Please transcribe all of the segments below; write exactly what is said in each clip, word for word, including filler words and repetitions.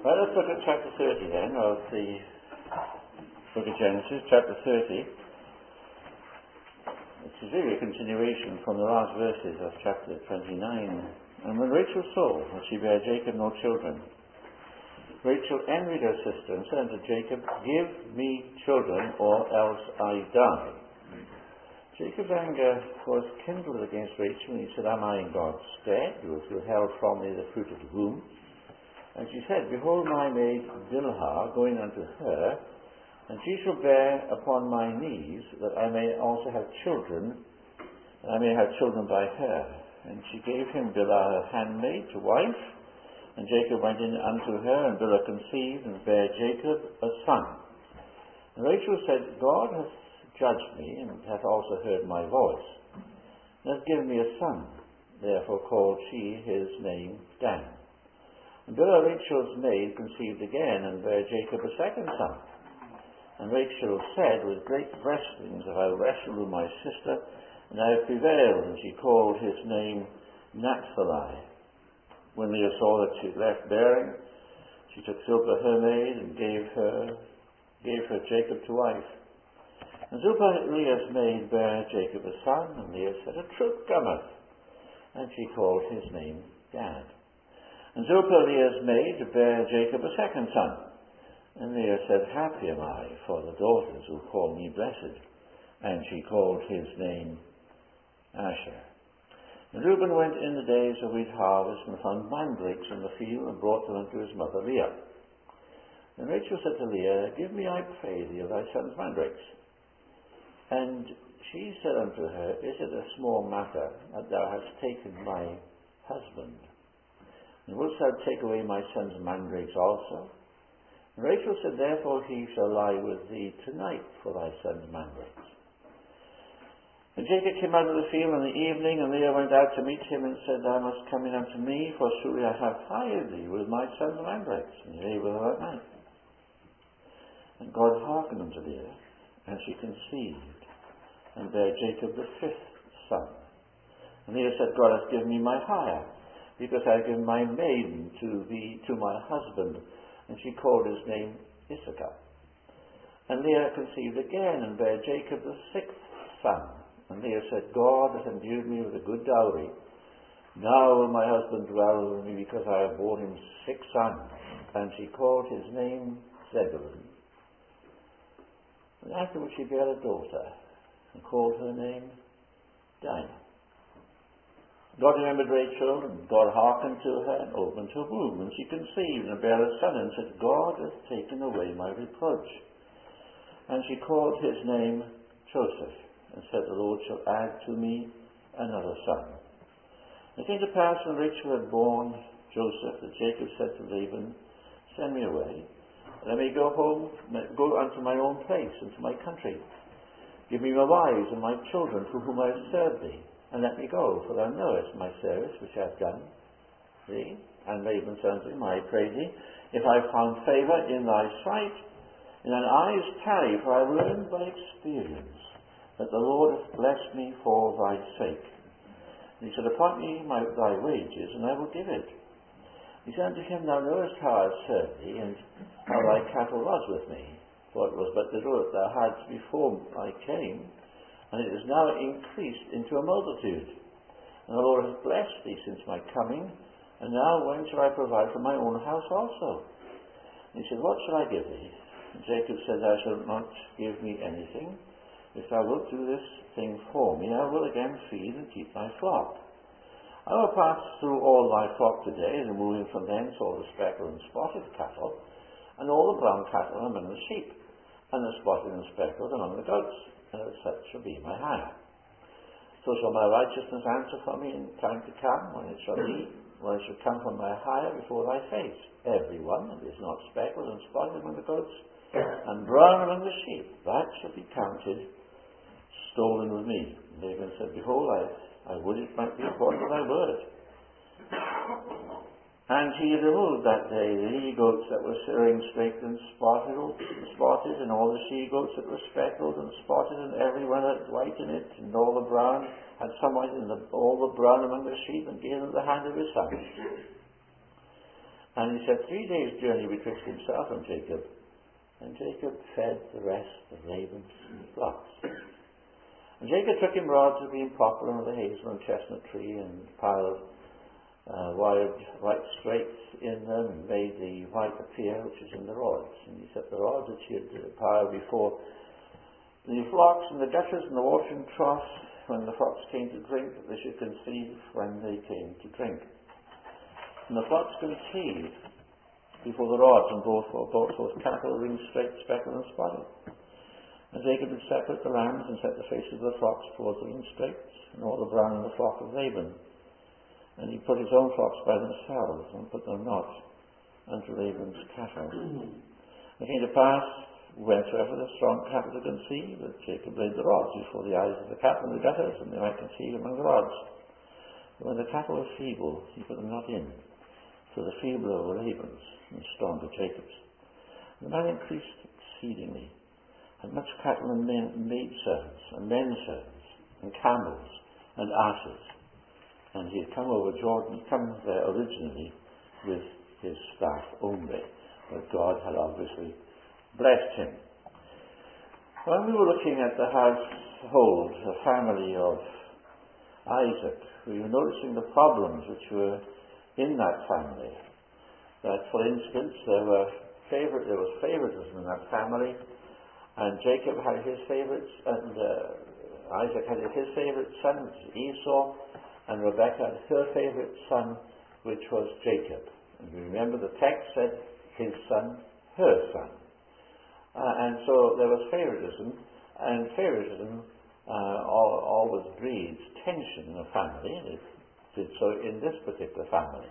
Well, let's look at chapter thirty then, of the book of Genesis, chapter thirty. It's really a continuation from the last verses of chapter twenty-nine. And when Rachel saw that she bare Jacob no children, Rachel envied her sister and said unto Jacob, Give me children, or else I die. Jacob's anger was kindled against Rachel, and he said, Am I in God's stead, who has withheld from me the fruit of the womb? And she said, Behold my maid Bilhah going unto her, and she shall bear upon my knees, that I may also have children, and I may have children by her. And she gave him Bilhah her handmaid to wife, and Jacob went in unto her, and Bilhah conceived, and bare Jacob a son. And Rachel said, God hath judged me, and hath also heard my voice, and hath given me a son. Therefore called she his name Dan. And Bilhah Rachel's maid conceived again, and bare Jacob a second son. And Rachel said, With great wrestlings have I wrestled with my sister, and I have prevailed. And she called his name Naphtali. When Leah saw that she had left bearing, she took Zilpah her maid, and gave her gave her Jacob to wife. And Zilpah Leah's maid bare Jacob a son, and Leah said, A troop cometh. And she called his name Gad. And Zilpah Leah's maid bare Jacob a second son. And Leah said, Happy am I for the daughters who call me blessed. And she called his name Asher. And Reuben went in the days of wheat harvest, and found mandrakes in the field, and brought them unto his mother Leah. And Rachel said to Leah, Give me, I pray thee, of thy son's mandrakes. And she said unto her, Is it a small matter that thou hast taken my husband? And wilt thou take away my son's mandrakes also? And Rachel said, Therefore he shall lie with thee tonight for thy son's mandrakes. And Jacob came out of the field in the evening, and Leah went out to meet him, and said, Thou must come in unto me, for surely I have hired thee with my son's mandrakes. And he lay with her that night. And God hearkened unto Leah, and she conceived, and bare Jacob the fifth son. And Leah said, God hath given me my hire, because I have given my maiden to thee, to my husband. And she called his name Issachar. And Leah conceived again, and bare Jacob the sixth son. And Leah said, God hath endued me with a good dowry. Now will my husband dwell with me, because I have borne him six sons. And she called his name Zebulun. And afterwards she bare a daughter, and called her name Dinah. God remembered Rachel, and God hearkened to her, and opened her womb, and she conceived, and bare a son, and said, God hath taken away my reproach. And she called his name Joseph, and said, The Lord shall add to me another son. It came to pass, when Rachel had borne Joseph, that Jacob said to Laban, Send me away, that I may go home, go unto my own place, and to my country. Give me my wives and my children, for whom I have served thee, and let me go, for thou knowest my service which I have done thee. And Laban said unto him, I pray thee, if I have found favour in thy sight, in thine eyes tarry, for I have learned by experience that the Lord hath blessed me for thy sake. And he said, Appoint me my, thy wages, and I will give it. He said unto him, Thou knowest how I have served thee, and how thy cattle was with me, for it was but little that thou hadst before I came, and it is now increased into a multitude. And the Lord hath blessed thee since my coming, and now when shall I provide for my own house also? And he said, What shall I give thee? And Jacob said, Thou shalt not give me anything. If thou wilt do this thing for me, I will again feed and keep thy flock. I will pass through all thy flock today, removing from thence all the speckled and spotted cattle, and all the brown cattle among the sheep, and the spotted and speckled among the goats. And such shall be my hire. So shall my righteousness answer for me in time to come, when it shall be, when it shall come from my hire before thy face. Every one that is not speckled and spotted among the goats, and brown among the sheep, that shall be counted stolen with me. And Laban said, Behold, I, I would it might be according to thy word. And he removed that day the he-goats that were ring streaked and spotted, spotted, and all the she-goats that were speckled and spotted, and every one had white in it, and all the brown had some white in the, all the brown among the sheep, and gave them the hand of his son. And he said, three days' journey betwixt himself and Jacob. And Jacob fed the rest of Laban's flocks. And Jacob took him rods of green poplar and the hazel and chestnut tree, and piled uh, wired white straights in them, and made the white appear which is in the rods. And he set the rods which he had piled before the flocks and the gutters and the watering troughs, when the flocks came to drink, that they should conceive when they came to drink. And the flocks conceived before the rods, and brought forth, brought forth cattle, ring straight, speckled, and spotted. And Jacob did separate the lambs, and set the faces of the flocks towards the ring straights, and all the brown in the flock of Laban. And he put his own flocks by themselves, and put them not unto Laban's cattle. It came to pass, whensoever the strong cattle to conceive, that Jacob laid the rods before the eyes of the cattle in the gutters, and they might conceive among the rods. But when the cattle were feeble, he put them not in. So the feebler were Laban's, and stronger Jacob's. And the man increased exceedingly, had much cattle and men, maid servants, and men servants, and camels, and asses. And he had come over Jordan, come there originally with his staff only, but God had obviously blessed him. When we were looking at the household, the family of Isaac, we were noticing the problems which were in that family. That, for instance, there were favorite, there was favoritism in that family, and Jacob had his favorites, and uh, Isaac had his favorite son, which is Esau, and Rebekah had her favorite son, which was Jacob. And we remember the text said, his son, her son. Uh, and so there was favoritism, and favoritism uh, always breeds tension in a family, and it did so in this particular family.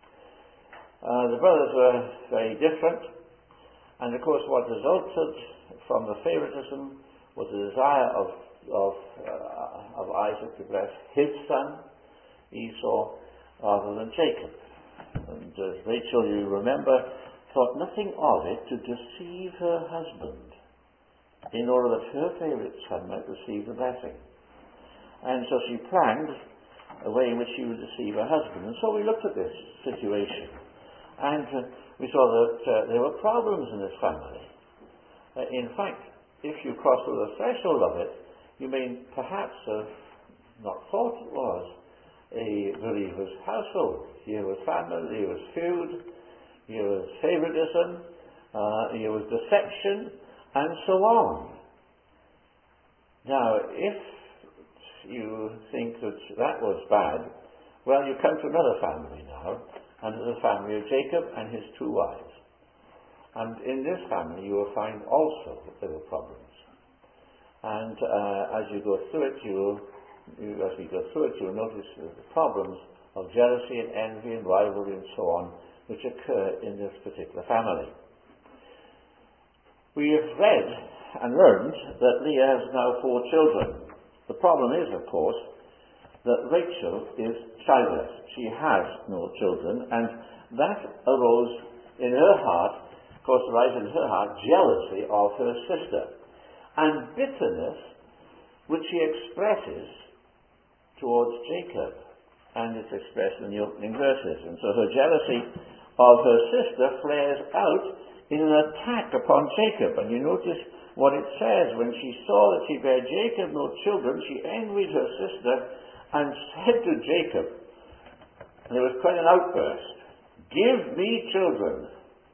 Uh, the brothers were very different, and of course what resulted from the favoritism was the desire of of, uh, of Isaac to bless his son, Esau, rather than Jacob. And uh, Rachel, you remember, thought nothing of it to deceive her husband in order that her favourite son might receive the blessing. And so she planned a way in which she would deceive her husband. And so we looked at this situation, and uh, we saw that uh, there were problems in this family. Uh, in fact, if you cross through the threshold of it, you may perhaps have not thought it was a believer's household. Here was family, here was feud, here was favoritism, uh, here was deception, and so on. Now, if you think that that was bad, well, you come to another family now, and it's the family of Jacob and his two wives. And in this family you will find also that there were problems. And uh, as you go through it, you, you as we go through it, you'll notice the problems of jealousy and envy and rivalry and so on, which occur in this particular family. We have read and learned that Leah has now four children. The problem is, of course, that Rachel is childless. She has no children, and that arose in her heart, of course, arises in her heart, jealousy of her sister, and bitterness, which she expresses towards Jacob, and it's expressed in the opening verses. And so her jealousy of her sister flares out in an attack upon Jacob. And you notice what it says: when she saw that she bare Jacob no children, she envied her sister, and said to Jacob, and there was quite an outburst, "Give me children,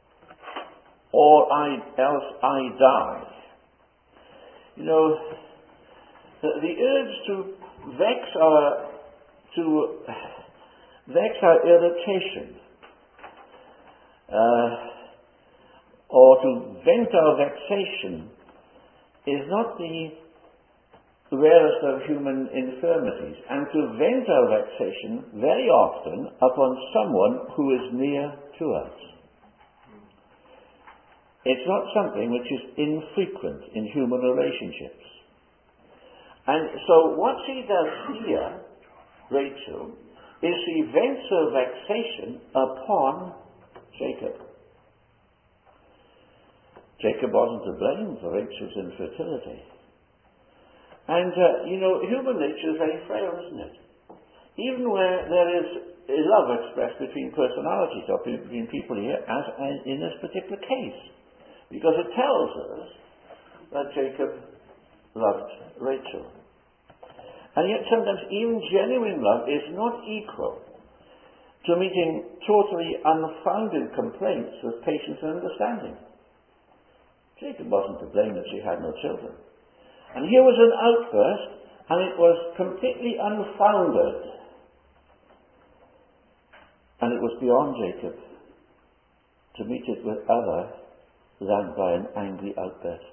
or I, else I die." You know, the, the urge to vex our, to vex our irritation, uh, or to vent our vexation, is not the rarest of human infirmities, and to vent our vexation very often upon someone who is near to us. It's not something which is infrequent in human relationships. And so what she does here, Rachel, is she vents her vexation upon Jacob. Jacob wasn't to blame for Rachel's infertility. And, uh, you know, human nature is very frail, isn't it? even where there is a love expressed between personalities or between people here, as in this particular case. Because it tells us that Jacob loved Rachel. And yet sometimes even genuine love is not equal to meeting totally unfounded complaints with patience and understanding. Jacob wasn't to blame that she had no children. And here was an outburst, and it was completely unfounded. And it was beyond Jacob to meet it with other than by an angry outburst.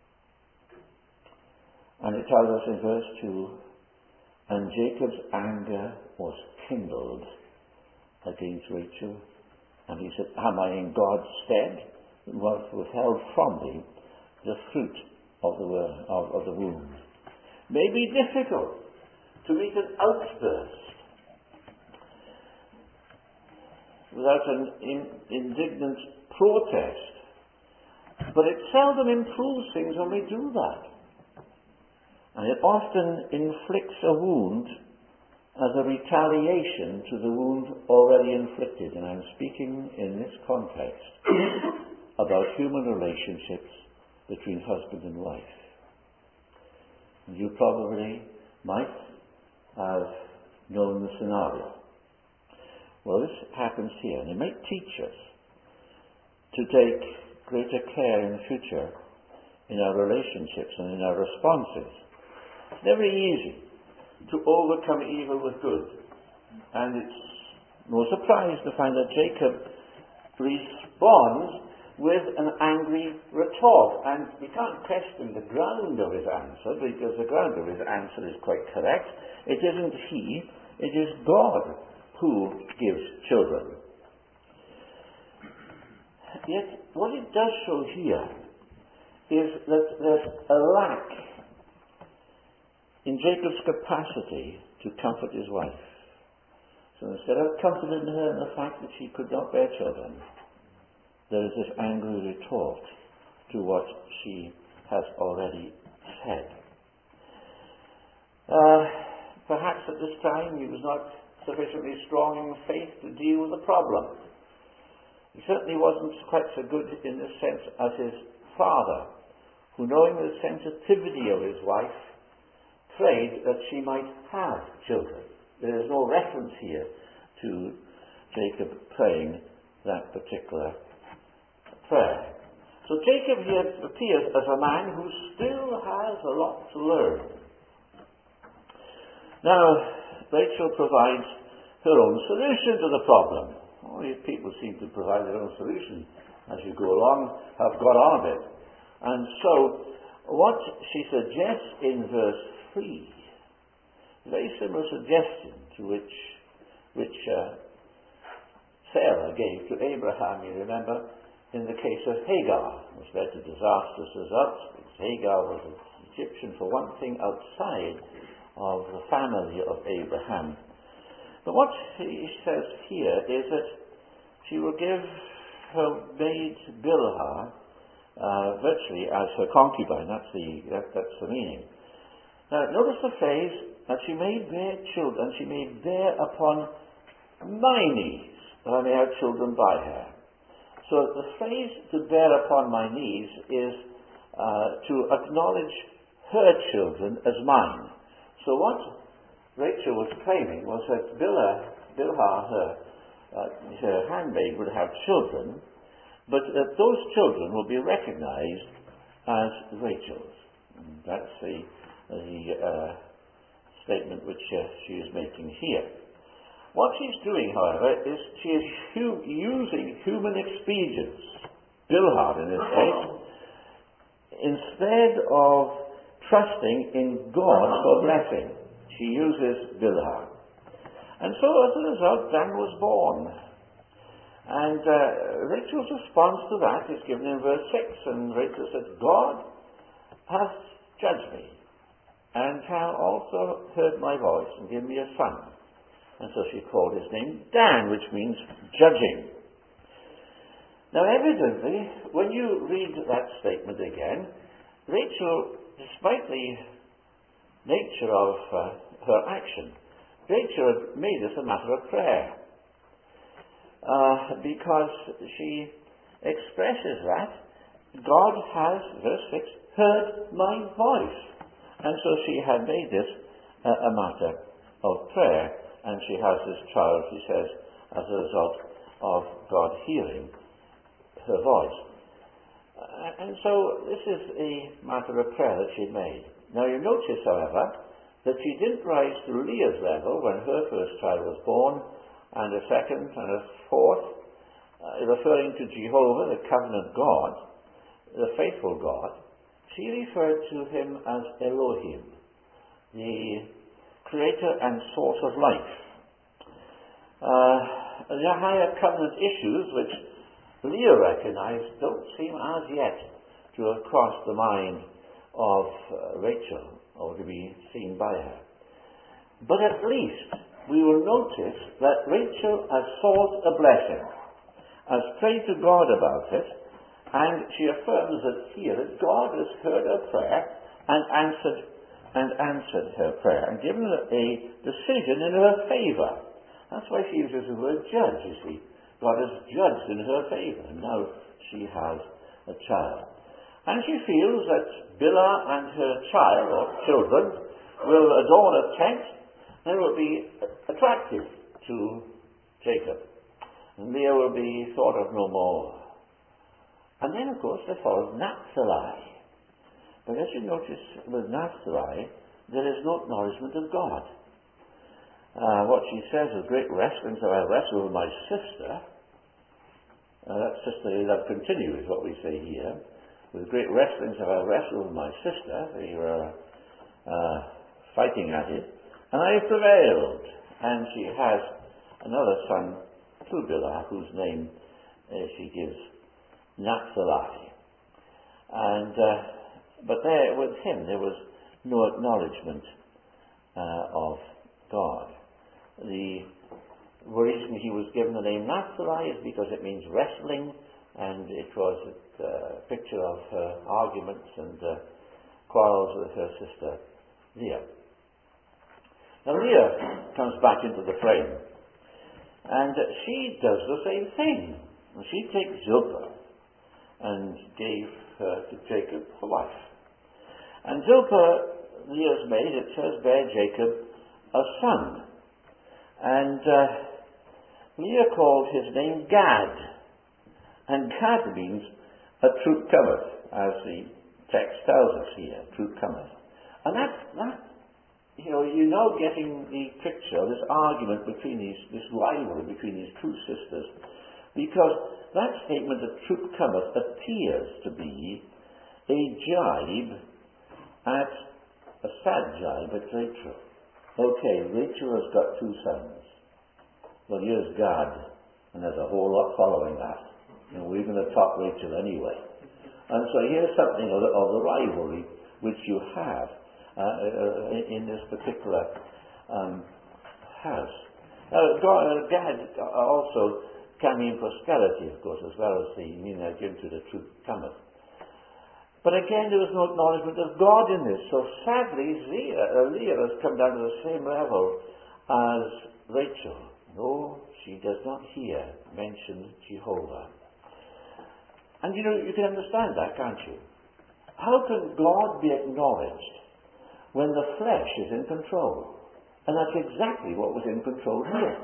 And it tells us in verse two, and Jacob's anger was kindled against Rachel, and he said, am I in God's stead, who hath withheld from thee the fruit of the, of, of the womb? May be difficult to meet an outburst without an in, indignant protest, but it seldom improves things when we do that. And it often inflicts a wound as a retaliation to the wound already inflicted. And I'm speaking in this context about human relationships between husband and wife. And you probably might have known the scenario. Well, this happens here, and it might teach us to take greater care in the future in our relationships and in our responses. It's never easy to overcome evil with good. And it's no surprise to find that Jacob responds with an angry retort. And we can't question the ground of his answer, because the ground of his answer is quite correct. It isn't he, it is God who gives children. Yet, what it does show here is that there's a lack in Jacob's capacity to comfort his wife. So instead of comforting her in the fact that she could not bear children, there is this angry retort to what she has already said. Uh, perhaps at this time he was not sufficiently strong in faith to deal with the problem. He certainly wasn't quite so good in this sense as his father, who, knowing the sensitivity of his wife, prayed that she might have children. There is no reference here to Jacob praying that particular prayer. So Jacob here appears as a man who still has a lot to learn. Now, Rachel provides her own solution to the problem. All these people seem to provide their own solution as you go along, have got on a bit. And so, what she suggests in verse three, a very similar suggestion to which, which uh, Sarah gave to Abraham, you remember, in the case of Hagar, which led to disastrous results. Hagar was an Egyptian, for one thing, outside of the family of Abraham. But what he says here is that she will give her maid Bilhah uh, virtually as her concubine. That's the that, that's the meaning. Now notice the phrase that she may bear children. She may bear upon my knees, that I may have children by her. So the phrase "to bear upon my knees" is uh, to acknowledge her children as mine. So what Rachel was claiming was that Bilhah, Bilhah her, uh, her handmaid, would have children, but that those children will be recognized as Rachel's. And that's the, the uh, statement which uh, she is making here. What she's doing, however, is she is hu- using human expedients, Bilhah in this case, instead of trusting in God for blessing. She uses Bilhah. And so as a result, Dan was born. And uh, Rachel's response to that is given in verse six. And Rachel says, God hath judged me, and hath also heard my voice, and given me a son. And so she called his name Dan, which means judging. Now evidently, when you read that statement again, Rachel, despite the nature of uh, her action, Rachel had made this a matter of prayer uh, because she expresses that God has, verse six, heard my voice. And so she had made this uh, a matter of prayer, and she has this child, she says, as a result of God hearing her voice. Uh, and so this is a matter of prayer that she made. Now you notice, however, that she didn't rise to Leah's level when her first child was born, and a second and a fourth, uh, referring to Jehovah, the covenant God, the faithful God. She referred to him as Elohim, the creator and source of life. Uh, the higher covenant issues which Leah recognized don't seem as yet to have crossed the mind of uh, Rachel, or to be seen by her. But at least we will notice that Rachel has sought a blessing, has prayed to God about it, and she affirms that here that God has heard her prayer and answered and answered her prayer and given her a decision in her favour. That's why she uses the word judge, you see. God has judged in her favour, and now she has a child. And she feels that Bilhah and her child, or children, will adorn a tent and will be attractive to Jacob. And Leah will be thought of no more. And then, of course, there follows Naphtali. But as you notice with Naphtali, there is no acknowledgement of God. Uh, what she says is, great wrestlings have I wrestled with my sister. Uh, that sisterly love continues, what we say here. With great wrestlings have I wrestled with my sister. They were uh, fighting at it. And I have prevailed. And she has another son, to Bilhah, whose name uh, she gives Naphtali. And, uh, but there, with him, there was no acknowledgement uh, of God. The reason he was given the name Naphtali is because it means wrestling, and it was a uh, picture of her arguments and uh, quarrels with her sister Leah. Now Leah comes back into the frame, and she does the same thing. She takes Zilpah and gave her to Jacob for wife. And Zilpah, Leah's maid, it says, bare Jacob a son. And uh, Leah called his name Gad. And Gad means a troop cometh, as the text tells us here, troop cometh. And that, that you know, you're now getting the picture, this argument between these, this rivalry between these two sisters, because that statement, a troop cometh, appears to be a jibe at, a sad jibe at Rachel. Okay, Rachel has got two sons. Well, here's Gad, and there's a whole lot following that. You know, we're going to top Rachel anyway. And so here's something of the, of the rivalry which you have uh, uh, in, in this particular um, house. Uh, God, uh, Gad also can mean prosperity, of course, as well as the meaning I give to the truth cometh. But again, there was no acknowledgement of God in this. So sadly, Leah, uh, Leah has come down to the same level as Rachel. No, she does not here mention Jehovah. And you know, you can understand that, can't you? How can God be acknowledged when the flesh is in control? And that's exactly what was in control here.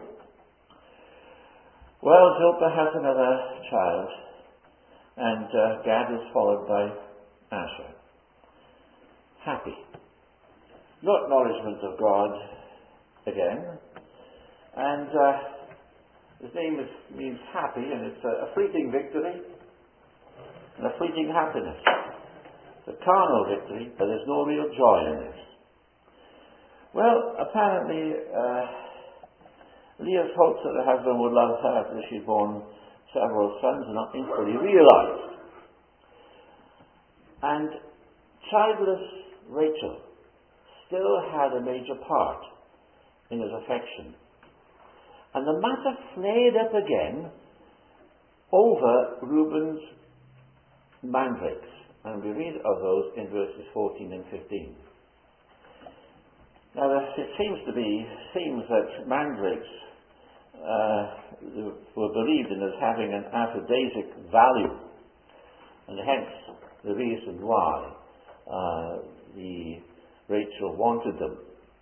Well, Zilpah has another child, and uh, Gad is followed by Asher. Happy. No acknowledgement of God again. And uh, his name is, means happy, and it's a, a fleeting victory and a fleeting happiness. It's a carnal victory, but there's no real joy in this. Well, apparently, uh, Leah's hopes that her husband would love her after she'd borne several sons are not equally realized. And childless Rachel still had a major part in his affection. And the matter flared up again over Reuben's mandrakes. And we read of those in verses fourteen and fifteen. Now, it seems to be, seems that mandrakes uh, were believed in as having an aphrodisiac value, and hence the reason why uh, the Rachel wanted them.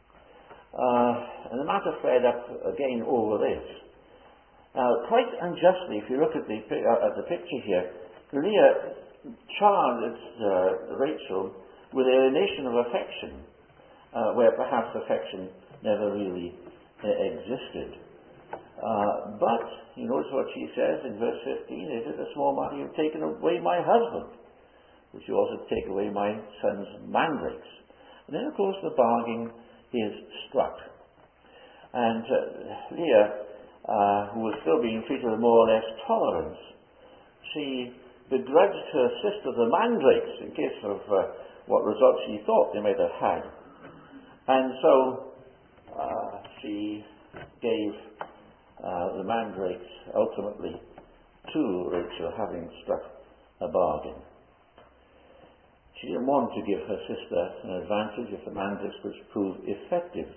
Uh, and the matter flared up again over this. Now, quite unjustly, if you look at the uh, at the picture here, Leah charmed uh, Rachel with alienation of affection, uh, where perhaps affection never really uh, existed. Uh, but, you notice what she says in verse fifteen, "Is it a small matter you have taken away my husband? Would you also take away my son's mandrakes?" And then, of course, the bargain is struck. And uh, Leah, uh, who was still being treated with more or less tolerance, she begrudged her sister the mandrakes in case of uh, what results she thought they might have had. And so uh, she gave uh, the mandrakes ultimately to Rachel, having struck a bargain. She didn't want to give her sister an advantage if the mandrakes would prove effective.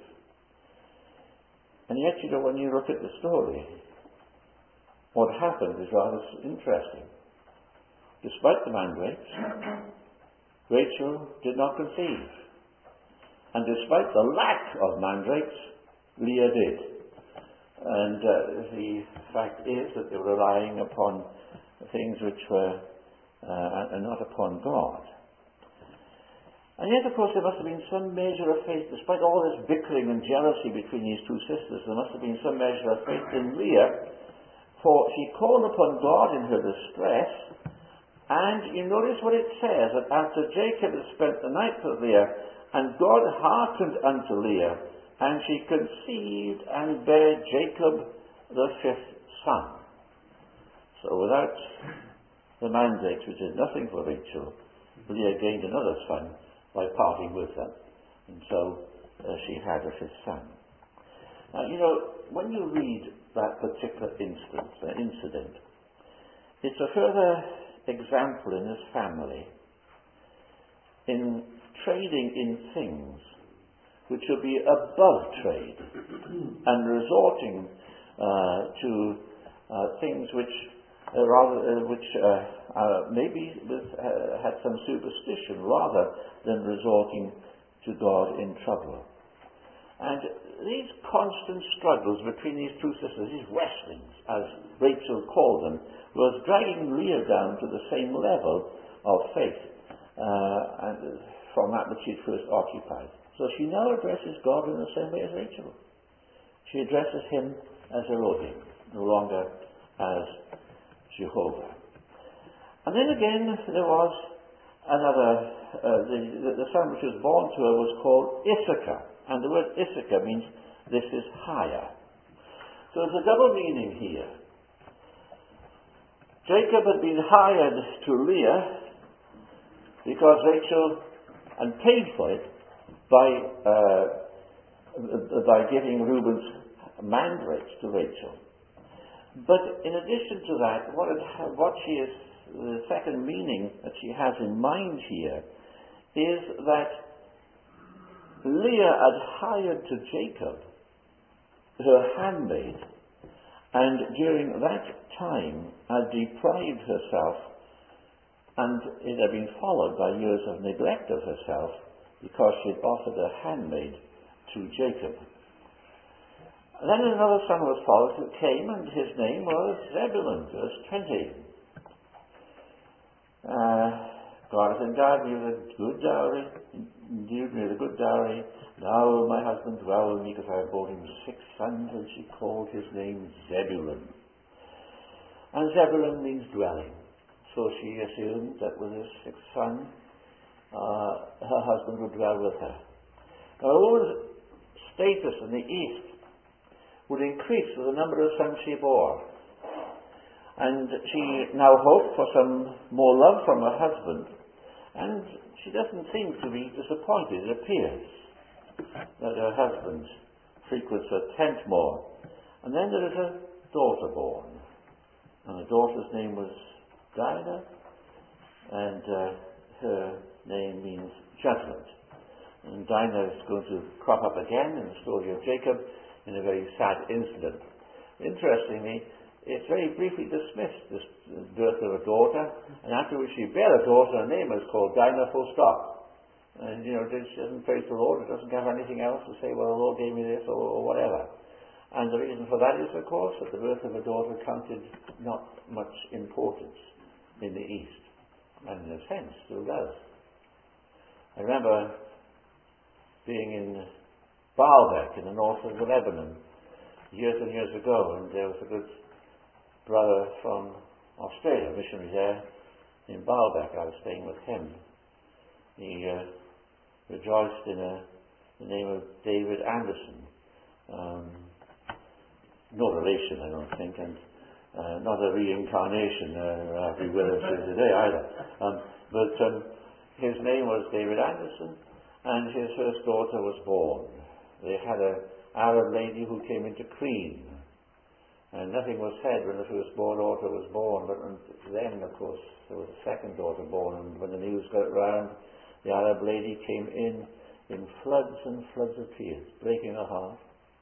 And yet, you know, when you look at the story, what happened is rather interesting. Despite the mandrakes, Rachel did not conceive. And despite the lack of mandrakes, Leah did. And uh, the fact is that they were relying upon things which were uh, and not upon God. And yet, of course, there must have been some measure of faith, despite all this bickering and jealousy between these two sisters, there must have been some measure of faith in Leah, for she called upon God in her distress, and you notice what it says, that after Jacob had spent the night with Leah, and God hearkened unto Leah, and she conceived and bare Jacob the fifth son. So without the mandrakes, which did nothing for Rachel, Leah gained another son by parting with them. And so uh, she had a fifth son. Now, you know, when you read that particular instance, uh, incident, it's a further example in this family in trading in things which will be above trade and resorting uh, to uh, things which uh, rather uh, which uh, uh, maybe with, uh, had some superstition rather than resorting to God in trouble. And these constant struggles between these two sisters, these wrestlings, as Rachel called them, was dragging Leah down to the same level of faith uh, and from that which she first occupied. So she now addresses God in the same way as Rachel. She addresses him as Elohim, no longer as Jehovah. And then again, there was another, uh, the, the, the son which was born to her was called Issachar. And the word Issachar means this is higher. So there's a double meaning here. Jacob had been hired to Leah because Rachel, and paid for it by, uh, by giving Reuben's mandrakes to Rachel. But in addition to that, what, it, what she is, the second meaning that she has in mind here is that Leah had hired to Jacob her handmaid, and during that time had deprived herself, and it had been followed by years of neglect of herself because she had offered a handmaid to Jacob. Then another son was followed who came, and his name was Zebulun, verse twenty. Uh, God has endowed me with a good dowry, endued me with a good dowry. Now will my husband dwell with me, because I have brought him six sons, and she called his name Zebulun. And Zebulun means dwelling. So she assumed that with her sixth son, uh, her husband would dwell with her. Now, a woman's status in the East would increase with the number of sons she bore. And she now hoped for some more love from her husband, and she doesn't seem to be disappointed. It appears that her husband frequents her tent more. And then there is a daughter born, and the daughter's name was Dinah, and uh, her name means judgment. And Dinah is going to crop up again in the story of Jacob in a very sad incident. Interestingly, it's very briefly dismissed, this birth of a daughter, and afterwards she bare a daughter, her name is called Dinah, full stop. And, you know, she doesn't praise the Lord, it doesn't have anything else to say, well, the Lord gave me this, or, or whatever. And the reason for that is, of course, that the birth of a daughter counted not much importance in the East, and in a sense still does. I remember being in Baalbek in the north of Lebanon years and years ago, and there was a good brother from Australia, missionary there in Baalbek. I was staying with him. He uh, rejoiced in a, the name of David Anderson. Um, no relation, I don't think, and uh, not a reincarnation uh, as we will today either. Um, but um, his name was David Anderson, and his first daughter was born. They had an Arab lady who came into Crean, and nothing was said when the firstborn daughter was born, but then, of course, there was a second daughter born, and when the news got round, the Arab lady came in in floods and floods of tears, breaking her heart.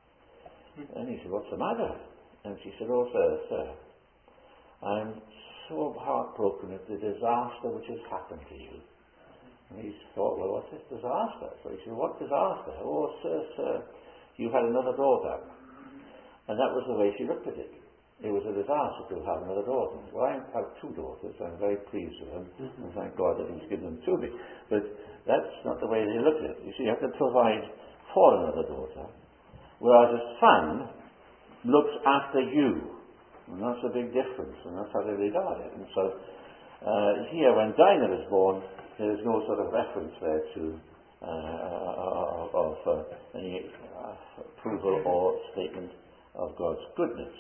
And he said, "What's the matter?" And she said, "Oh, sir, sir, I'm so heartbroken at the disaster which has happened to you." And he thought, "Well, what's this disaster?" So he said, "What disaster?" "Oh, sir, sir, you had another daughter." And that was the way she looked at it. It was a disaster to have another daughter. Well, I have two daughters. I'm very pleased with them, mm-hmm. and thank God that He's given them to me. But that's not the way they look at it. You see, you have to provide for another daughter, whereas a son looks after you. And that's a big difference, and that's how they regard it. And so, uh, here, when Dinah was born, there is no sort of reference there to uh, of uh, any uh, approval or statement of God's goodness.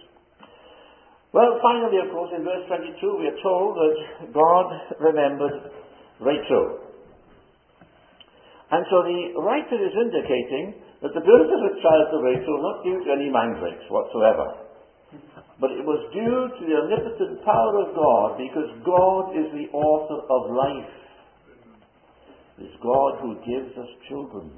Well, finally, of course, in verse twenty-two, we are told that God remembered Rachel. And so the writer is indicating that the birth of a child to Rachel was not due to any mandrakes whatsoever, but it was due to the omnipotent power of God, because God is the author of life. It is God who gives us children.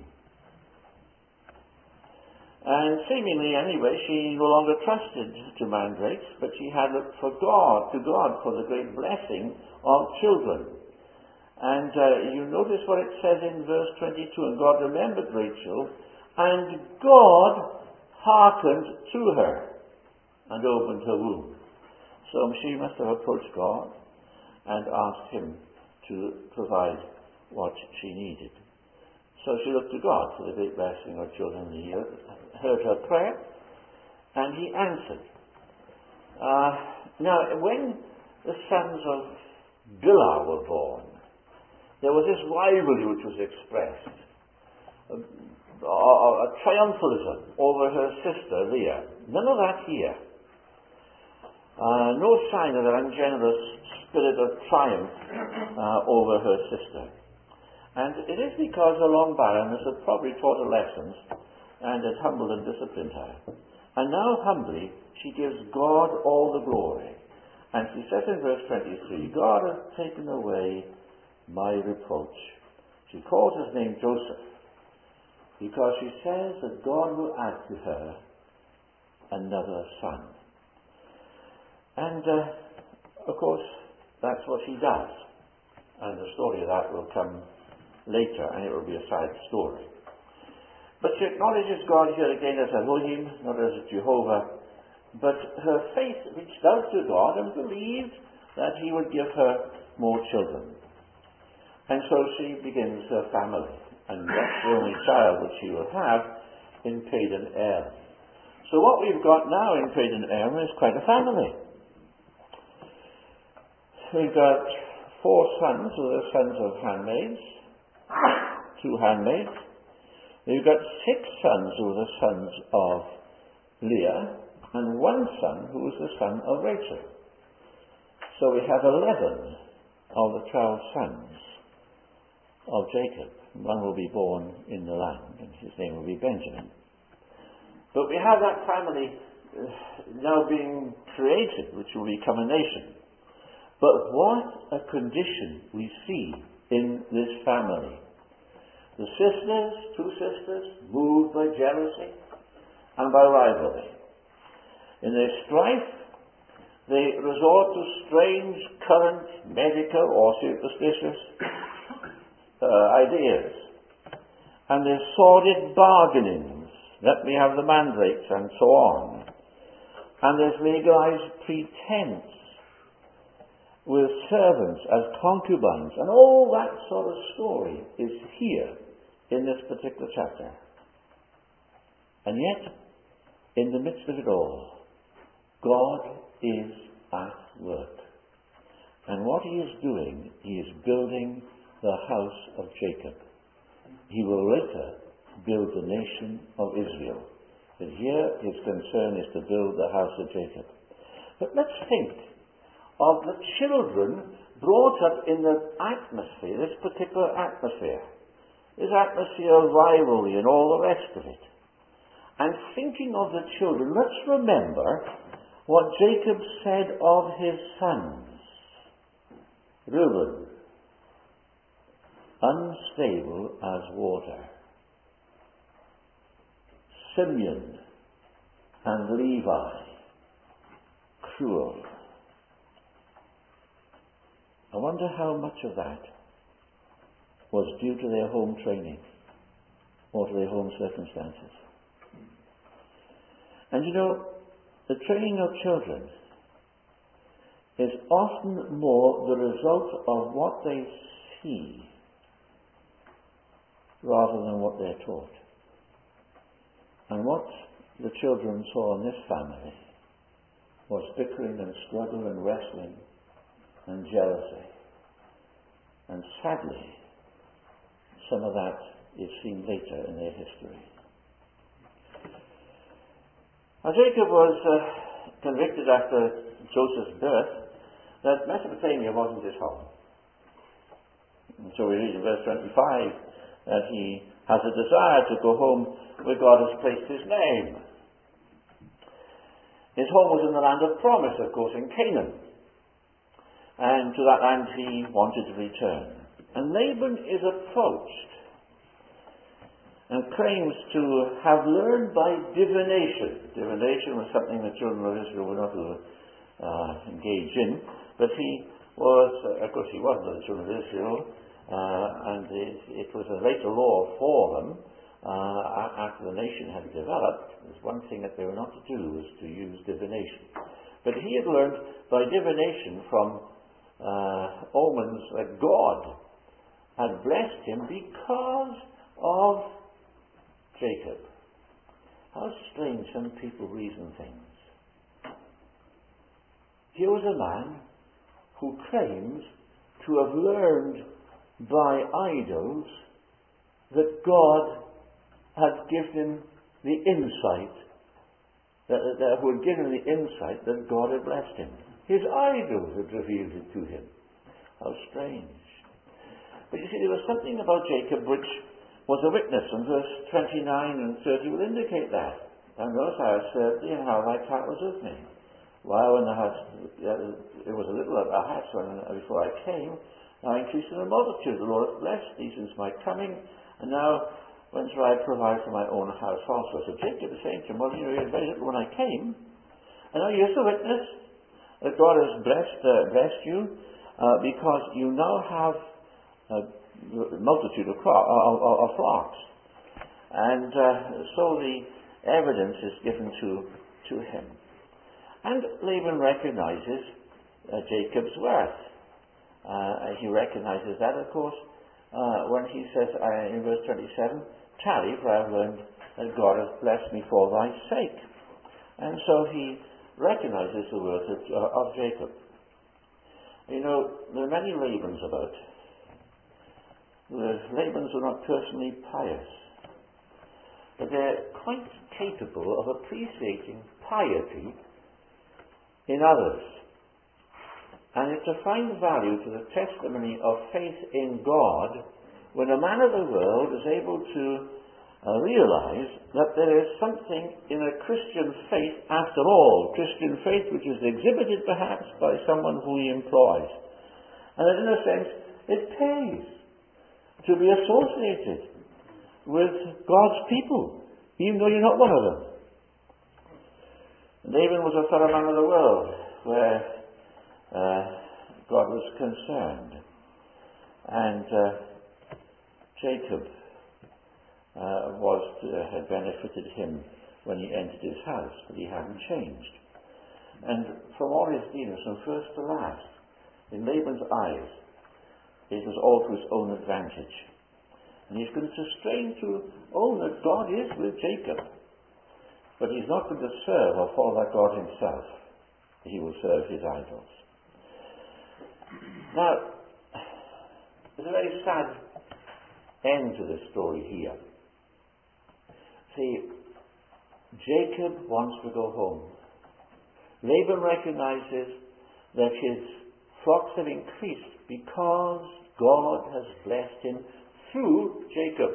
And seemingly, anyway, she no longer trusted to mandrakes, but she had looked for God, to God, for the great blessing of children. And uh, you notice what it says in verse twenty-two, and God remembered Rachel, and God hearkened to her and opened her womb. So she must have approached God and asked Him to provide what she needed. So she looked to God for the great blessing of children. He heard her prayer, and He answered. Uh, now, when the sons of Bilhah were born, there was this rivalry which was expressed, a, a, a triumphalism over her sister Leah. None of that here. Uh, no sign of an ungenerous spirit of triumph uh, over her sister. And it is because her long barrenness had probably taught her lessons and had humbled and disciplined her. And now humbly she gives God all the glory. And she says in verse twenty-three, God has taken away my reproach. She calls his name Joseph because she says that God will add to her another son. And uh, of course that's what she does. And the story of that will come later, and it will be a side story. But she acknowledges God here again as Elohim, not as Jehovah, but her faith reached out to God and believed that He would give her more children. And so she begins her family, and that's the only child which she will have in Padan Aram. So what we've got now in Padan Aram is quite a family. We've got four sons who are sons of handmaids, two handmaids. We've got six sons who are the sons of Leah, and one son who is the son of Rachel. So we have eleven of the twelve sons of Jacob. One will be born in the land, and his name will be Benjamin. But we have that family now being created, which will become a nation. But what a condition we see in this family. The sisters, two sisters, moved by jealousy and by rivalry. In their strife, they resort to strange current medical or superstitious uh, ideas. And their sordid bargainings. Let me have the mandrakes and so on. And there's legalized pretense with servants as concubines. And all that sort of story is here in this particular chapter. And yet, in the midst of it all, God is at work. And what he is doing, he is building the house of Jacob. He will later build the nation of Israel. But here his concern is to build the house of Jacob. But let's think of the children brought up in the atmosphere, this particular atmosphere. This atmosphere of rivalry and all the rest of it. And thinking of the children, let's remember what Jacob said of his sons. Reuben, unstable as water. Simeon and Levi, cruel. I wonder how much of that was due to their home training or to their home circumstances. And you know, the training of children is often more the result of what they see rather than what they're taught. And what the children saw in this family was bickering and struggle and wrestling and jealousy. And sadly, some of that is seen later in their history. Now, Jacob was uh, convicted after Joseph's birth that Mesopotamia wasn't his home. And so we read in verse twenty-five that he has a desire to go home where God has placed his name. His home was in the land of promise, of course, in Canaan. And to that land he wanted to return. And Laban is approached and claims to have learned by divination. Divination was something the children of Israel were not to uh, engage in. But he was, uh, of course he wasn't the children of Israel, uh, and it, it was a later law for them. Uh, after the nation had developed, there's one thing that they were not to do was to use divination. But he had learned by divination from uh, omens that God had blessed him because of Jacob. How strange some people reason things. Here was a man who claims to have learned by idols that God had given him the insight, that, that who had given him the insight that God had blessed him. His idols had revealed it to him. How strange. But you see, there was something about Jacob which was a witness, and verse twenty-nine and thirty will indicate that. And notice I have served thee, and how thy cat was with me. While when the house, uh, it was a little of a house when, uh, before I came, now I increased in a multitude. The Lord hath blessed thee since my coming, and now when shall I provide for my own house also? So Jacob is saying to him, well, you know, you had very little when I came, and now you're the witness that God has blessed, uh, blessed you, uh, because you now have a multitude of, cro- of, of, of flocks. And uh, so the evidence is given to, to him. And Laban recognizes uh, Jacob's worth. Uh, he recognizes that, of course, uh, when he says uh, in verse twenty-seven, tarry, for I have learned that God has blessed me for thy sake. And so he recognizes the worth of, uh, of Jacob. You know, there are many Labans about. The Labans are not personally pious, but they're quite capable of appreciating piety in others. And it's to find value to the testimony of faith in God when a man of the world is able to uh, realize that there is something in a Christian faith after all, Christian faith which is exhibited perhaps by someone who he employs. And that in a sense it pays to be associated with God's people, even though you're not one of them. Laban was a thorough man of the world, where uh, God was concerned. And uh, Jacob uh, was to, uh, had benefited him when he entered his house, but he hadn't changed. And from all his dealings, from first to last, in Laban's eyes, it was all to his own advantage. And he's going to strain to own that God is with Jacob. But he's not going to serve or follow that God himself. He will serve his idols. Now, there's a very sad end to this story here. See, Jacob wants to go home. Laban recognizes that his flocks have increased because God has blessed him through Jacob.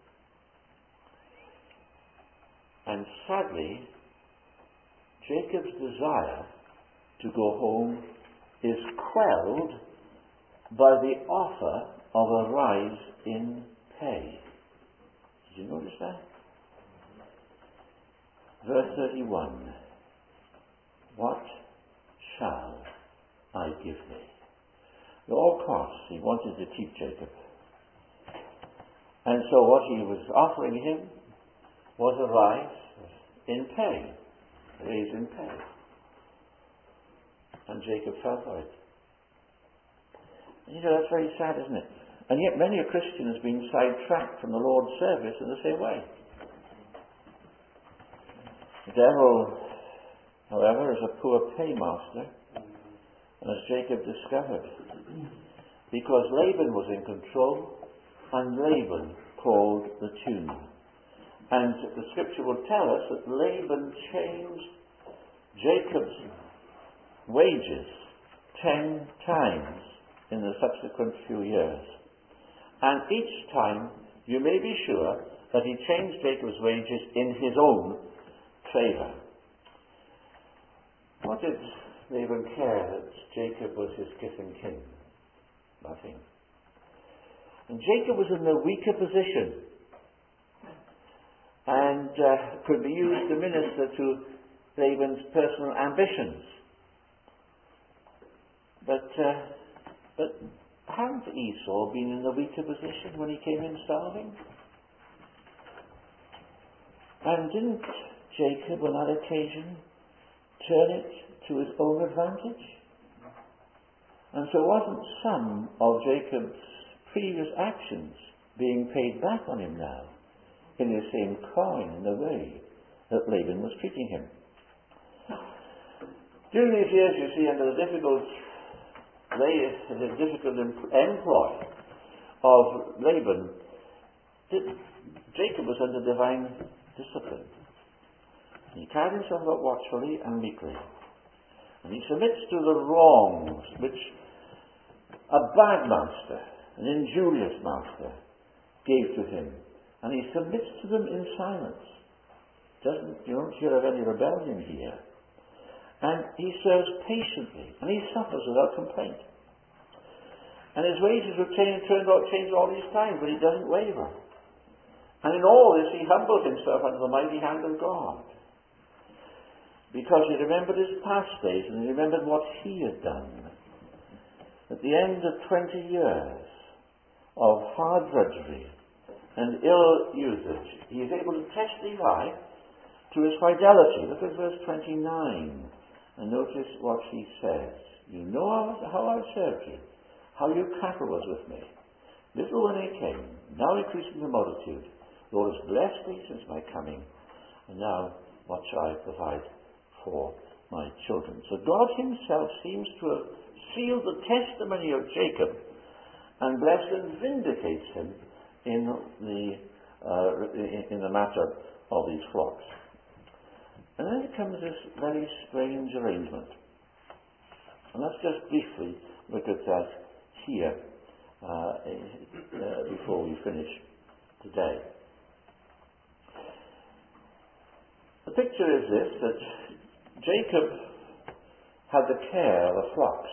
And sadly, Jacob's desire to go home is quelled by the offer of a rise in pay. Did you notice that? Verse thirty-one. What shall I give thee? At all costs, he wanted to keep Jacob. And so what he was offering him was a rise in pay, a raise in pay. And Jacob fell for it. And you know, that's very sad, isn't it? And yet many a Christian has been sidetracked from the Lord's service in the same way. The devil, however, is a poor paymaster, and as Jacob discovered, because Laban was in control, and Laban called the tune. And the scripture will tell us that Laban changed Jacob's wages ten times in the subsequent few years. And each time, you may be sure that he changed Jacob's wages in his own favour. What did Laban care that Jacob was his kith and kin? Nothing. And Jacob was in a weaker position and uh, could be used to minister to Laban's personal ambitions. But, uh, but hadn't Esau been in a weaker position when he came in starving? And didn't Jacob on that occasion turn it to his own advantage? And so wasn't some of Jacob's previous actions being paid back on him now in the same coin, in the way that Laban was treating him? During these years, you see, under the difficult, the difficult employ of Laban, Jacob was under divine discipline. He carried himself out watchfully and meekly. And he submits to the wrongs which a bad master, an injurious master, gave to him. And he submits to them in silence. Doesn't, you don't hear of any rebellion here. And he serves patiently, and he suffers without complaint. And his wages were changed, turned out changed all these times, but he doesn't waver. And in all this, he humbled himself under the mighty hand of God. Because he remembered his past days, and he remembered what he had done. At the end of twenty years of hard drudgery and ill usage, he is able to testify to his fidelity. Look at verse twenty-nine, and notice what he says. You know how I served you, how your cattle was with me. Little when they came, now increasing the multitude. The Lord has blessed me since my coming, and now what shall I provide for my children? So God himself seems to have sealed the testimony of Jacob and blessed and vindicates him in the uh, in the matter of these flocks. And then comes this very strange arrangement. And let's just briefly look at that here uh, uh, before we finish today. The picture is this, that Jacob had the care of the flocks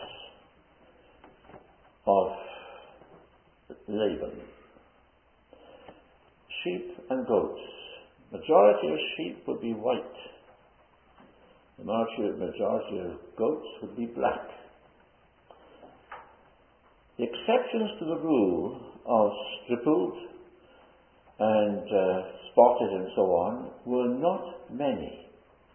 of Laban. sheep and goats. Majority of sheep would be white. The majority, majority of goats would be black. The exceptions to the rule of stippled and uh, spotted and so on were not many.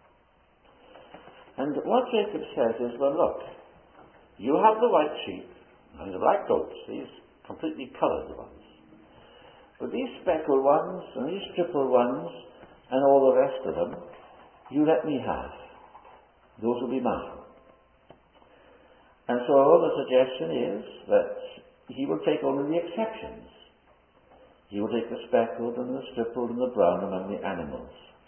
And what Jacob says is, well, look, you have the white sheep and the black goats, these completely coloured ones. But these speckled ones and these stippled ones and all the rest of them, you let me have. Those will be mine. And so the suggestion is that he will take only the exceptions. He will take the speckled and the stippled and the brown among the animals.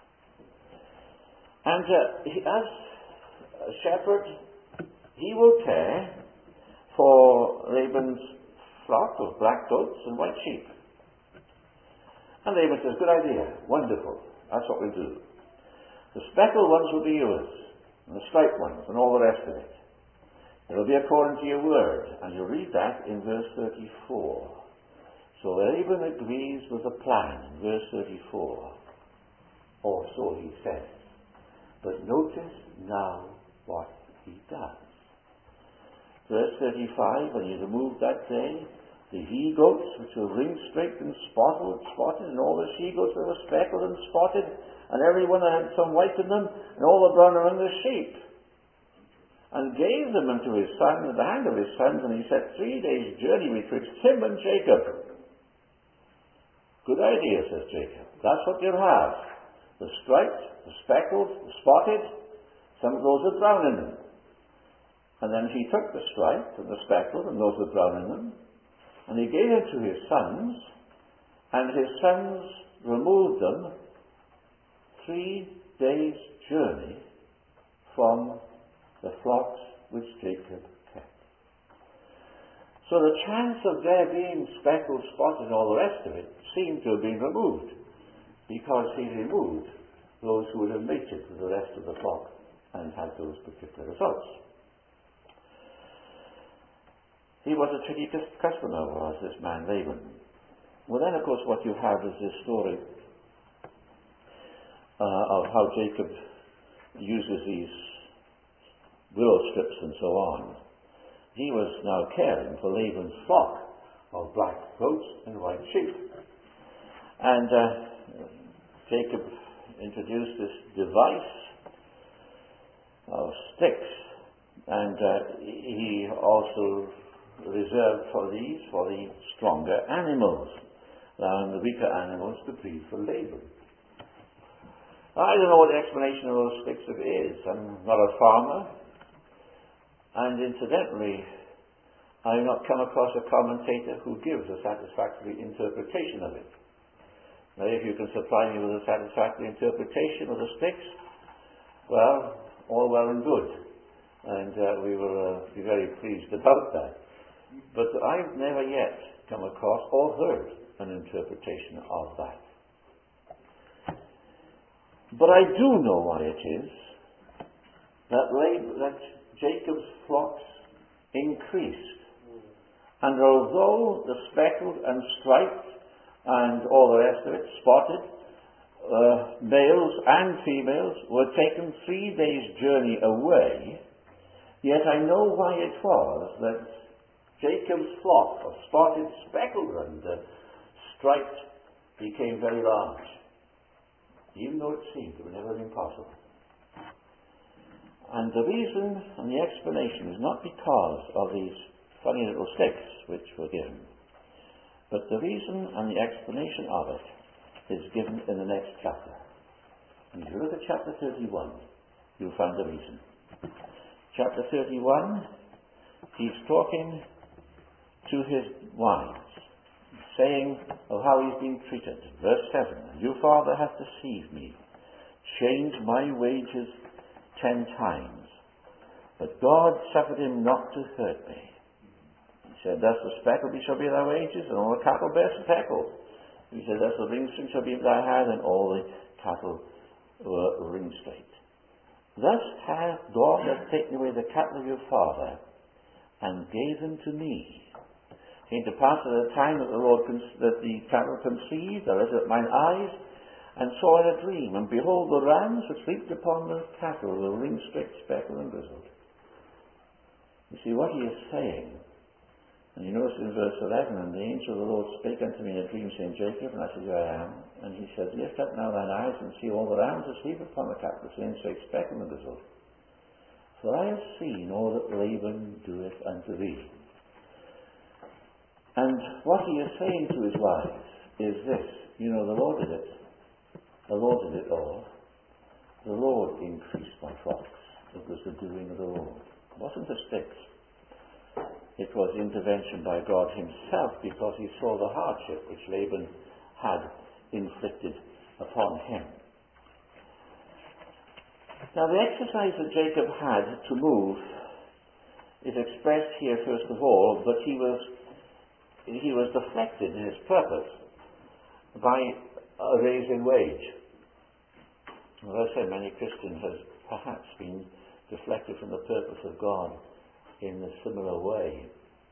And uh, he, as a shepherd, he will care for Laban's flock of black goats and white sheep. And Laban says, good idea, wonderful, that's what we'll do. The speckled ones will be yours, and the striped ones, and all the rest of it. It will be according to your word, and you'll read that in verse thirty-four. So Laban agrees with the plan in verse thirty-four. Or so he says. But notice now what he does. Verse thirty-five, when he removed that day the he-goats which were ring-streaked and spotted, spotted, and all the she-goats that were speckled and spotted, and every one that had some white in them, and all the brown among the sheep, and gave them unto his son in the hand of his sons, and he set three days' journey betwixt him and Jacob. Good idea, says Jacob. That's what you'll have. The striped, the speckled, the spotted, some of those with brown in them. And then he took the striped and the speckled and those with brown in them, and he gave it to his sons, and his sons removed them three days' journey from the flocks which Jacob kept. So the chance of their being speckled, spotted, and all the rest of it seemed to have been removed, because he removed those who would have mated with the rest of the flock and had those particular results. He was a tricky customer, was this man Laban. Well, then, of course, what you have is this story uh, of how Jacob uses these willow strips and so on. He was now caring for Laban's flock of black goats and white sheep. And uh, Jacob introduced this device of sticks, and uh, he also reserved for these, for the stronger animals, and the weaker animals to breed for Laban. I don't know what the explanation of those sticks is. I'm not a farmer, and incidentally, I've not come across a commentator who gives a satisfactory interpretation of it. Now, if you can supply me with a satisfactory interpretation of the sticks, well, all well and good, and uh, we will uh, be very pleased about that. But I've never yet come across or heard an interpretation of that. But I do know why it is that, Lab- that Jacob's flocks increased. And although the speckled and striped and all the rest of it, spotted, uh, males and females, were taken three days' journey away, yet I know why it was that Jacob's flock of spotted, speckled, and uh, striped became very large, even though it seemed to have never been possible. And the reason and the explanation is not because of these funny little sticks which were given, but the reason and the explanation of it is given in the next chapter. And if you look at chapter thirty-one, you'll find the reason. Chapter thirty-one, he's talking to his wives, saying of how he's been treated. Verse seven, "You, Father, have deceived me, changed my wages ten times, but God suffered him not to hurt me. He said, thus the speckled shall be thy wages, and all the cattle bear speckled. He said, thus the ring-string shall be thy hand, and all the cattle were ring-straked. Thus hath God hath taken away the cattle of your father, and gave them to me. came to pass at the time that the Lord con- that the cattle conceived, I lifted up mine eyes, and saw in a dream, and behold, the rams which leaped upon the cattle were ring-streaked, speckled, and grizzled. You see what he is saying. And you notice in verse eleven, and the angel of the Lord spake unto me in a dream, saying, Jacob, and I said, Here I am. And he said, Lift up now thine eyes, and see all the rams asleep upon the cattle, ring-streaked, speckled, and grizzled. For I have seen all that Laban doeth unto thee. And what he is saying to his wives is this. You know, the Lord did it. The Lord did it all. The Lord increased my flocks. It was the doing of the Lord. It wasn't the sticks. It was intervention by God himself, because he saw the hardship which Laban had inflicted upon him. Now, the exercise that Jacob had to move is expressed here first of all, but he was he was deflected in his purpose by a raise in wage. As I said, many Christians have perhaps been deflected from the purpose of God in a similar way.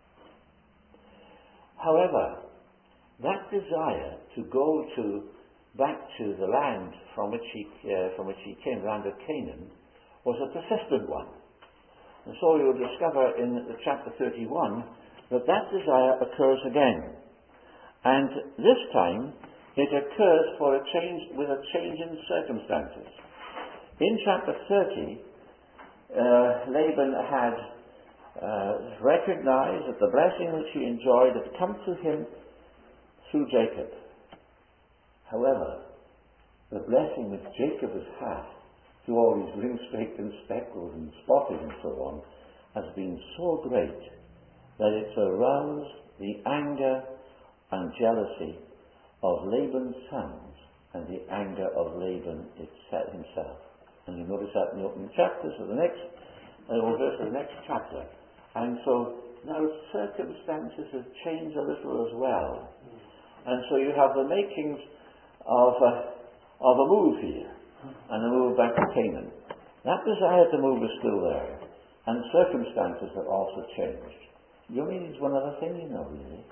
However, that desire to go to back to the land from which he uh, from which he came, the land of Canaan, was a persistent one. And so you'll discover in the chapter thirty-one that that desire occurs again. And this time it occurs for a change, with a change in circumstances. In chapter thirty, uh, Laban had uh, recognized that the blessing which he enjoyed had come to him through Jacob. However, the blessing which Jacob has had through all these ring-streaked and speckled and spotted and so on has been so great that it's aroused the anger and jealousy of Laban's sons and the anger of Laban himself. And you notice that in the opening chapters of the next, uh, or verse of the next chapter. And so now circumstances have changed a little as well. And so you have the makings of a, of a move here, and a move back to Canaan. That desire to move is still there, and circumstances have also changed. You only need one other thing, you know, really.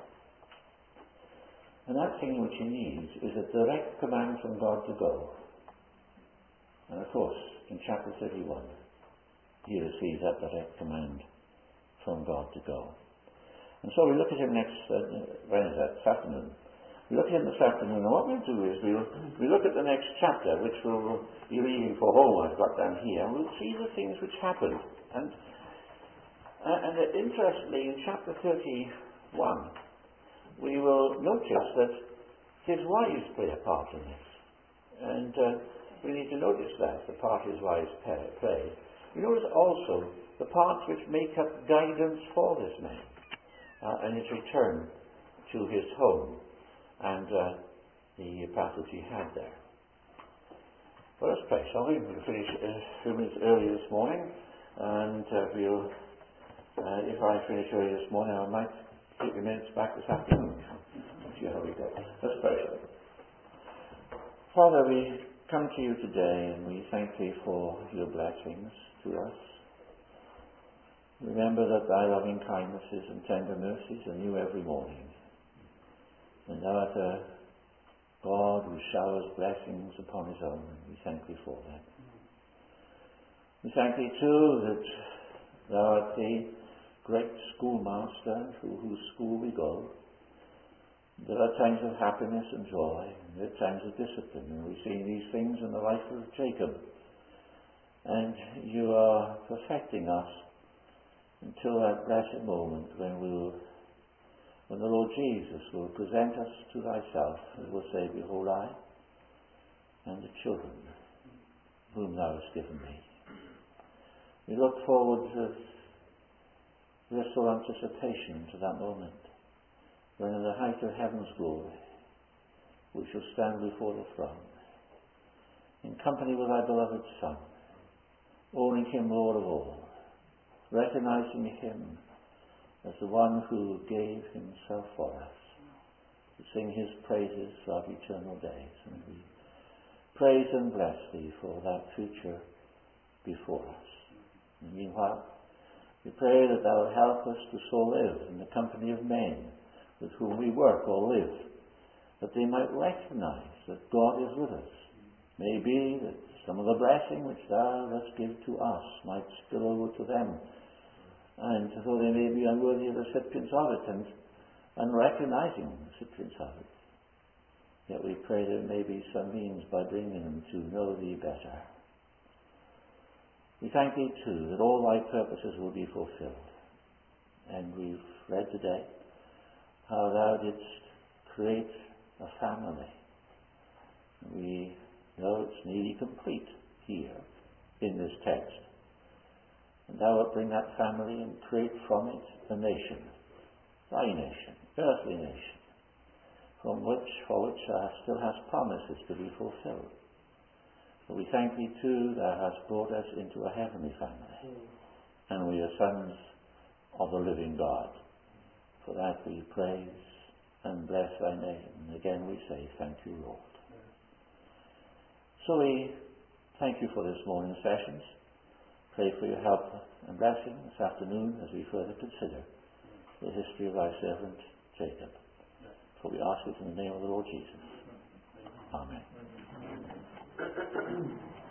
And that thing which he needs is a direct command from God to go. And of course, in chapter thirty-one, he receives that direct command from God to go. And so we look at him next, uh, when is that? This afternoon. We look at him this afternoon, and what we'll do is we'll, we look at the next chapter, which we'll be reading for home, I've got down here, and we'll see the things which happened. And Uh, and uh, interestingly, in chapter thirty-one, we will notice that his wives play a part in this. And uh, we need to notice that, the part his wives play. We notice also the parts which make up guidance for this man uh, and his return to his home and uh, the path which he had there. Well, let's pray, shall we? We'll finish a few minutes early this morning, and uh, we'll Uh, if I finish early this morning, I might take the minutes back this afternoon. We'll see how we go. Let's pray. Father, we come to you today, and we thank thee for your blessings to us. Remember that thy loving kindnesses and tender mercies are new every morning. And thou art a God who showers blessings upon his own, and we thank thee for that. We thank thee too that thou art the great schoolmaster through whose school we go. There are times of happiness and joy, and there are times of discipline, and we've seen these things in the life of Jacob. And you are perfecting us until that blessed moment when we'll, when the Lord Jesus will present us to thyself, and will say, Behold, I and the children whom thou hast given me. We look forward to blissful anticipation to that moment, when in the height of heaven's glory we shall stand before the throne, in company with thy beloved Son, owning him Lord of all, recognizing him as the one who gave himself for us, to sing his praises throughout eternal days. And we praise and bless thee for that future before us. And meanwhile, we pray that thou wilt help us to so live in the company of men with whom we work or live, that they might recognize that God is with us. Maybe that some of the blessing which thou dost give to us might spill over to them, and though they may be unworthy recipients of it and unrecognizing recipients of it, yet we pray there may be some means by bringing them to know thee better. We thank thee too that all thy purposes will be fulfilled. And we've read today how thou didst create a family. We know it's nearly complete here in this text. And thou wilt bring that family and create from it a nation, thy nation, earthly nation, from which, for which thou still hast promises to be fulfilled. But we thank thee too, thou hast brought us into a heavenly family, mm. and we are sons of the living God. For that we praise and bless thy name. And again we say, thank you, Lord. Mm. So we thank you for this morning's sessions. Pray for your help and blessing this afternoon as we further consider the history of thy servant Jacob. For we ask it in the name of the Lord Jesus. Amen.